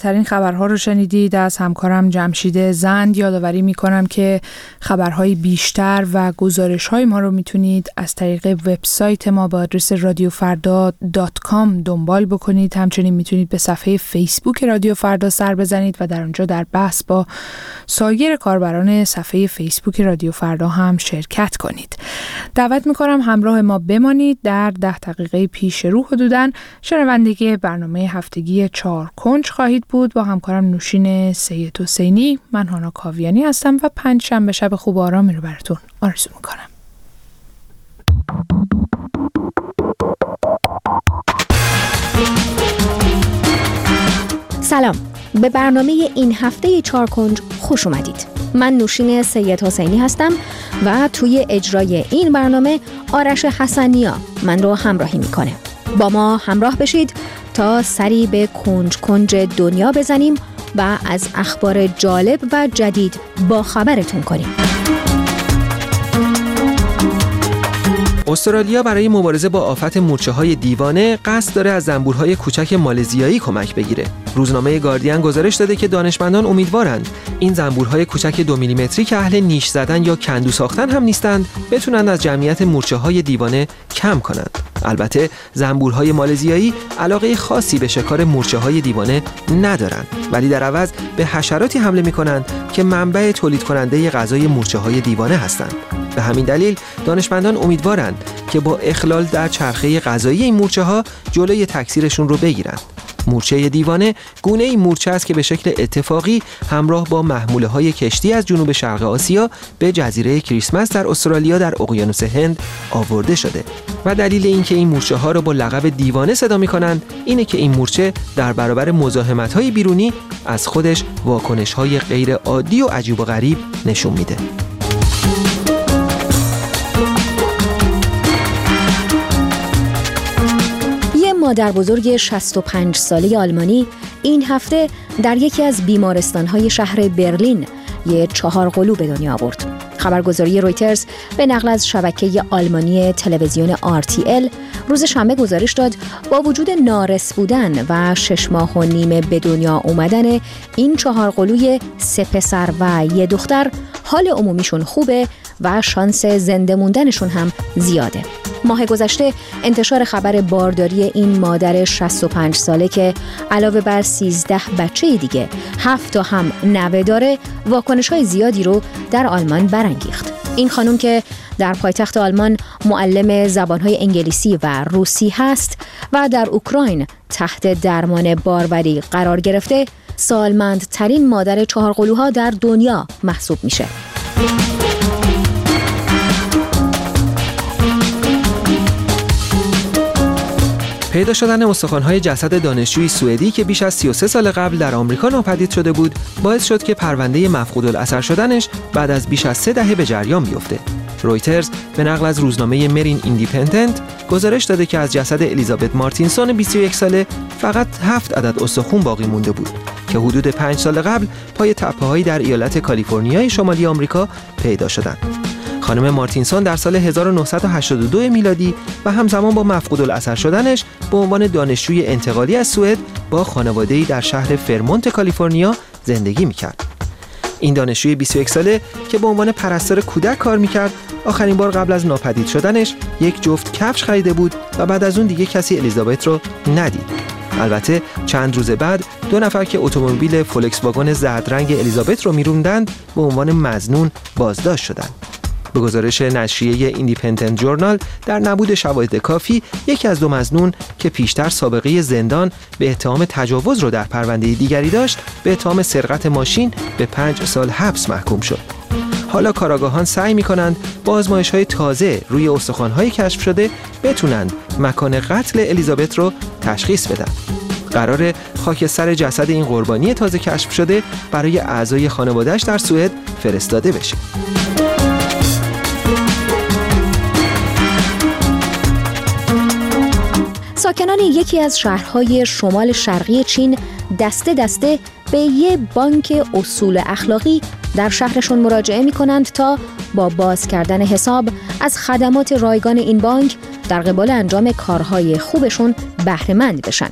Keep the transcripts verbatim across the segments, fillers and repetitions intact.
ترین خبرها رو شنیدید از همکارم جمشید زند. یادآوری میکنم که خبرهای بیشتر و گزارش‌های ما رو میتونید از طریق وبسایت ما با آدرس رادیو فردا دات کام دنبال بکنید. همچنین میتونید به صفحه فیسبوک رادیو فردا سر بزنید و در اونجا در بحث با سایر کاربران صفحه فیسبوک رادیو فردا هم شرکت کنید. دعوت میکنم همراه ما بمانید. در ده دقیقه پیش رو حدوداً شنوندگی برنامه هفتگی چهار کنج خواهید بود با همکارم نوشین سید حسینی. من هانا کاویانی هستم و پنج شنبه شب خوب و آرامی رو براتون آرزو میکنم. سلام، به برنامه این هفته چهار کنج خوش اومدید. من نوشین سید حسینی هستم و توی اجرای این برنامه آرش حسنیا من رو همراهی میکنه. با ما همراه بشید تا سری به کنج کنج دنیا بزنیم و از اخبار جالب و جدید با خبرتون کنیم. استرالیا برای مبارزه با آفت مورچه‌های دیوانه قصد داره از زنبورهای کوچک مالزیایی کمک بگیره. روزنامه گاردین گزارش داده که دانشمندان امیدوارند این زنبورهای کوچک دو میلیمتری که اهل نیش زدن یا کندو ساختن هم نیستند بتونن از جمعیت مورچه‌های دیوانه کم کنند. البته زنبورهای مالزیایی علاقه خاصی به شکار مورچه‌های دیوانه ندارند، ولی در عوض به حشراتی حمله می‌کنند که منبع تولید کننده غذای مورچه‌های دیوانه هستند. به همین دلیل دانشمندان امیدوارند که با اخلال در چرخه غذایی این مورچه‌ها جلوی تکثیرشون رو بگیرند. مورچه دیوانه گونه‌ای مورچه است که به شکل اتفاقی همراه با محموله‌های کشتی از جنوب شرق آسیا به جزیره کریسمس در استرالیا در اقیانوس هند آورده شده و دلیل اینکه این مورچه‌ها رو با لقب دیوانه صدا می‌کنند اینه که این مورچه در برابر مزاحمت‌های بیرونی از خودش واکنش‌های غیر عادی و عجیب و غریب نشون میده. مادر بزرگ شصت و پنج ساله آلمانی این هفته در یکی از بیمارستان‌های شهر برلین یک چهارقلو به دنیا آورد. خبرگزاری رویترز به نقل از شبکه آلمانی تلویزیون آر تی ال روز شنبه گزارش داد با وجود نارس بودن و شش ماه و نیم به دنیا اومدن این چهارقلوی سه پسر و یه دختر حال عمومیشون خوبه و شانس زنده موندنشون هم زیاده. ماه گذشته انتشار خبر بارداری این مادر شصت و پنج ساله که علاوه بر سیزده بچه دیگه هفت تا هم نوه داره واکنش‌های زیادی رو در آلمان برانگیخت. این خانم که در پایتخت آلمان معلم زبان‌های انگلیسی و روسی هست و در اوکراین تحت درمان باروری قرار گرفته، سالمندترین مادر چهارقلوها در دنیا محسوب میشه. پیدا شدن استخوان‌های جسد دانشجوی سوئدی که بیش از سی و سه سال قبل در آمریکا ناپدید شده بود، باعث شد که پرونده مفقودالاثر شدنش بعد از بیش از سه دهه به جریان بیفته. رویترز به نقل از روزنامه مرین ایندیپندنت گزارش داده که از جسد الیزابت مارتینسون بیست و یک ساله فقط هفت عدد استخوان باقی مونده بود که حدود پنج سال قبل پای تپه‌هایی در ایالت کالیفرنیای شمالی آمریکا پیدا شدند. خانم مارتینسون در سال هزار و نهصد و هشتاد و دو میلادی و همزمان با مفقودالاثر شدنش به عنوان دانشجوی انتقالی از سوئد با خانواده‌ای در شهر فرمونت کالیفرنیا زندگی می‌کرد. این دانشجوی بیست و یک ساله که به عنوان پرستار کودک کار می‌کرد، آخرین بار قبل از ناپدید شدنش یک جفت کفش خریده بود و بعد از اون دیگه کسی الیزابت رو ندید. البته چند روز بعد دو نفر که اتومبیل فولکس واگن زرد رنگ الیزابت رو می‌روندند به عنوان مظنون بازداشت شدند. به گزارش نشریه ایندیپندنت جورنال در نبود شواهد کافی یکی از دو مظنون که پیشتر سابقه زندان به اتهام تجاوز رو در پرونده دیگری داشت به اتهام سرقت ماشین به پنج سال حبس محکوم شد. حالا کاراگاهان سعی می‌کنند با آزمایش‌های تازه روی استخوان‌های کشف شده بتونند مکان قتل الیزابت رو تشخیص بدن. قراره خاکستر جسد این قربانی تازه کشف شده برای اعضای خانواده‌اش در سوئد فرستاده بشه. ساکنان یکی از شهرهای شمال شرقی چین دسته دسته به یک بانک اصول اخلاقی در شهرشون مراجعه می کنند تا با باز کردن حساب از خدمات رایگان این بانک در قبال انجام کارهای خوبشون بهره مند بشن.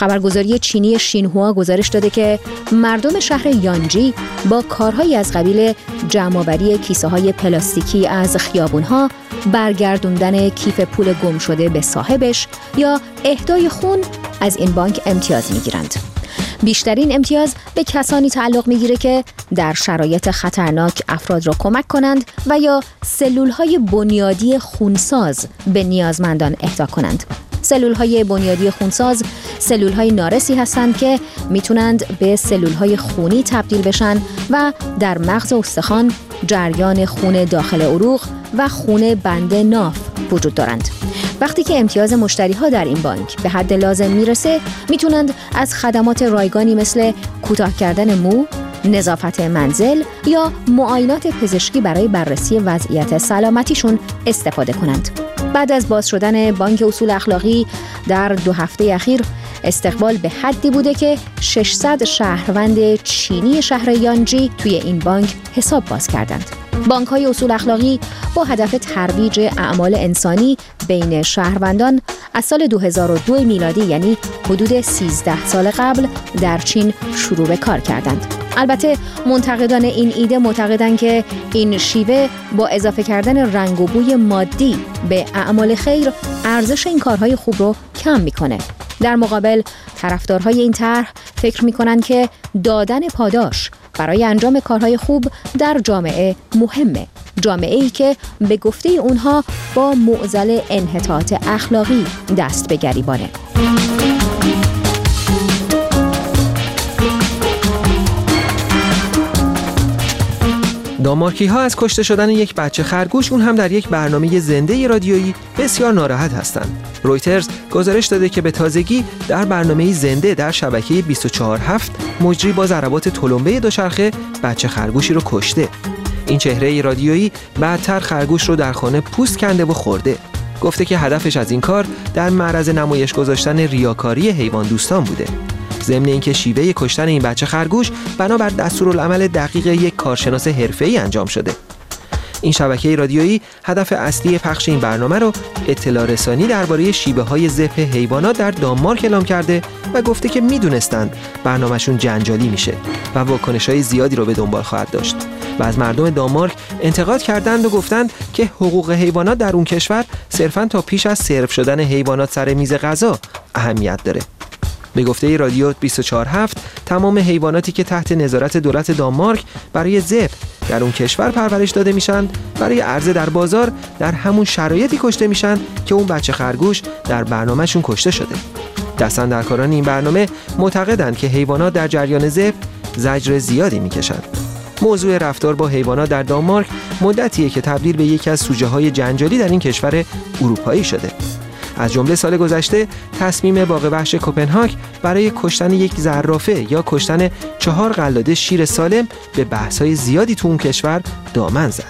خبرگزاری چینی شینهوا گزارش داده که مردم شهر یانجی با کارهایی از قبیل جمع‌آوری کیسه‌های پلاستیکی از خیابون‌ها، برگردوندن کیف پول گم شده به صاحبش یا اهدای خون از این بانک امتیاز می‌گیرند. بیشترین امتیاز به کسانی تعلق می‌گیره که در شرایط خطرناک افراد را کمک کنند و یا سلول‌های بنیادی خونساز به نیازمندان اهدا کنند. سلول‌های بنیادی خونساز سلول‌های نارسی هستند که میتونند به سلول‌های خونی تبدیل بشن و در مغز استخوان جریان خون داخل عروق و خون بند ناف وجود دارند. وقتی که امتیاز مشتری‌ها در این بانک به حد لازم میرسه، میتونند از خدمات رایگانی مثل کوتاه کردن مو، نظافت منزل یا معاینات پزشکی برای بررسی وضعیت سلامتیشون استفاده کنند. بعد از باز شدن بانک اصول اخلاقی در دو هفته اخیر، استقبال به حدی بوده که ششصد شهروند چینی شهر یانجی توی این بانک حساب باز کردند. بانک‌های اصول اخلاقی با هدف ترویج اعمال انسانی بین شهروندان از سال دو هزار و دو میلادی، یعنی حدود سیزده سال قبل، در چین شروع به کار کردند. البته منتقدان این ایده معتقدند که این شیوه با اضافه کردن رنگ و بوی مادی به اعمال خیر ارزش این کارهای خوب رو کم میکنه. در مقابل طرفدارهای این طرح فکر میکنن که دادن پاداش برای انجام کارهای خوب در جامعه مهمه، جامعه‌ای که به گفته اونها با معضل انحطاط اخلاقی دست به گریبانه. دانمارکی ها از کشته شدن یک بچه خرگوش، اون هم در یک برنامه زنده رادیویی، بسیار ناراحت هستند. رویترز گزارش داده که به تازگی در برنامه زنده در شبکه بیست و چهار هفت مجری با ضربات تلمبه دوچرخه بچه خرگوشی رو کشته. این چهره رادیویی بعدتر خرگوش رو در خانه پوست کنده و خورده. گفته که هدفش از این کار در معرض نمایش گذاشتن ریاکاری حیوان دوستان بوده. ضمن اینکه شیوه کشتن این بچه خرگوش بنابر دستورالعمل دقیق یک کارشناس حرفه‌ای انجام شده. این شبکه رادیویی هدف اصلی پخش این برنامه رو اطلاع رسانی درباره شیوه‌های ذبح حیوانات در دانمارک اعلام کرده و گفته که میدونستند برنامه‌شون جنجالی میشه و واکنش‌های زیادی رو به دنبال خواهد داشت. و از مردم دانمارک انتقاد کردند و گفتند که حقوق حیوانات در اون کشور صرفاً تا پیش از سرو شدن حیوانات سر میز غذا اهمیت داره. به گفته رادیو بیست و چهار هفت، تمام حیواناتی که تحت نظارت دولت دانمارک برای ذبح در اون کشور پرورش داده میشن، برای عرضه در بازار در همون شرایطی کشته میشن که اون بچه خرگوش در برنامهشون کشته شده. دستاندرکاران این برنامه معتقدند که حیوانات در جریان ذبح زجر زیادی میکشند. موضوع رفتار با حیوانات در دانمارک مدتیه که تبدیل به یکی از سوژه‌های جنجالی در این کشور اروپایی شده. از جمله سال گذشته تصمیم باغ وحش کوپنهاگ برای کشتن یک زرافه یا کشتن چهار قلاده شیر سالم به بحث‌های زیادی تو اون کشور دامن زد.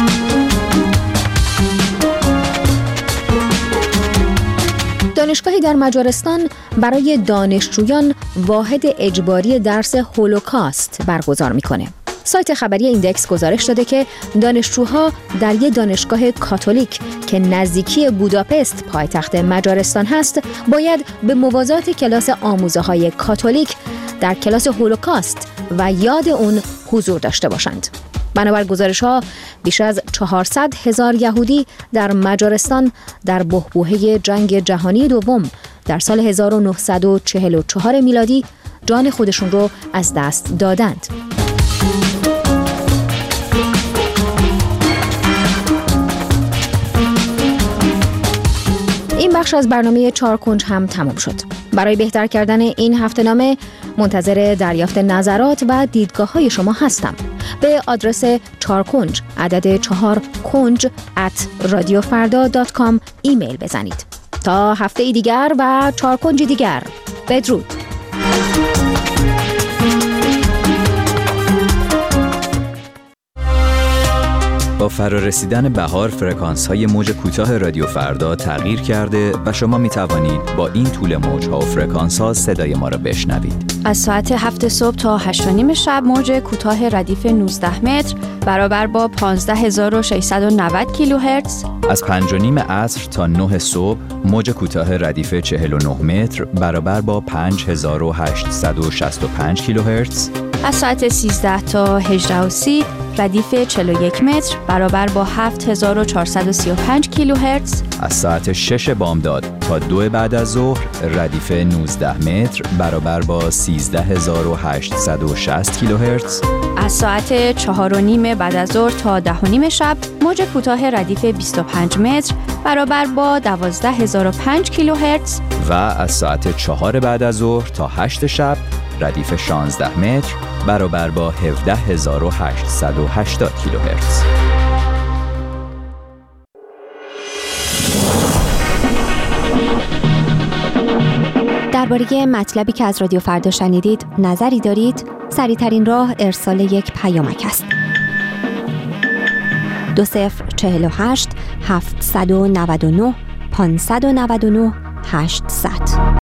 دانشگاهی در مجارستان برای دانشجویان واحد اجباری درس هولوکاست برگزار میکنه. سایت خبری ایندکس گزارش داده که دانشجوها در یک دانشگاه کاتولیک که نزدیکی بوداپست پایتخت مجارستان هست، باید به موازات کلاس آموزه‌های کاتولیک در کلاس هولوکاست و یاد اون حضور داشته باشند. بنابر گزارش‌ها بیش از چهارصد هزار یهودی در مجارستان در بحبوحه جنگ جهانی دوم در سال هزار و نهصد و چهل و چهار میلادی جان خودشون رو از دست دادند. این بخش از برنامه چهار کنج هم تمام شد. برای بهتر کردن این هفته‌نامه منتظر دریافت نظرات و دیدگاه‌های شما هستم. به آدرس چهار کنج عدد چهار کنج ات رادیو فردا دات کام ایمیل بزنید. تا هفته دیگر و چهار کنج دیگر، بدرود. با فرارسیدن بهار فرکانس‌های موج کوتاه رادیو فردا تغییر کرده و شما می توانید با این طول موج‌ها و فرکانس‌ها صدای ما را بشنوید. از ساعت هفت صبح تا هشت و نیم شب موج کوتاه ردیف نوزده متر برابر با پانزده هزار و ششصد و نود کیلوهرتز. از پنج و نیم عصر تا نه صبح موج کوتاه ردیف چهل و نه متر برابر با پنج هزار و هشتصد و شصت و پنج کیلوهرتز. از ساعت سیزده تا هجده و سی ردیف چهل و یک متر برابر با هفت هزار و چهارصد و سی و پنج کیلوهرتز. از ساعت شش بامداد تا دو بعد از ظهر ردیف نوزده متر برابر با سیزده هزار و هشتصد و شصت کیلوهرتز. از ساعت چهار و نیم بعد از ظهر تا ده و نیم شب موج کوتاه ردیف بیست و پنج متر برابر با دوازده هزار و پنج کیلوهرتز. و از ساعت چهار بعد از ظهر تا هشت شب ردیف شانزده متر برابر با هفده هزار و هشتصد و هشتاد کیلوهرتز. درباره مطلبی که از رادیو فردا شنیدید نظری دارید؟ سریع‌ترین راه ارسال یک پیامک است. دو صفر چهل و هشت هفتصد و نود و نه پانصد و نود و نه هشتصد.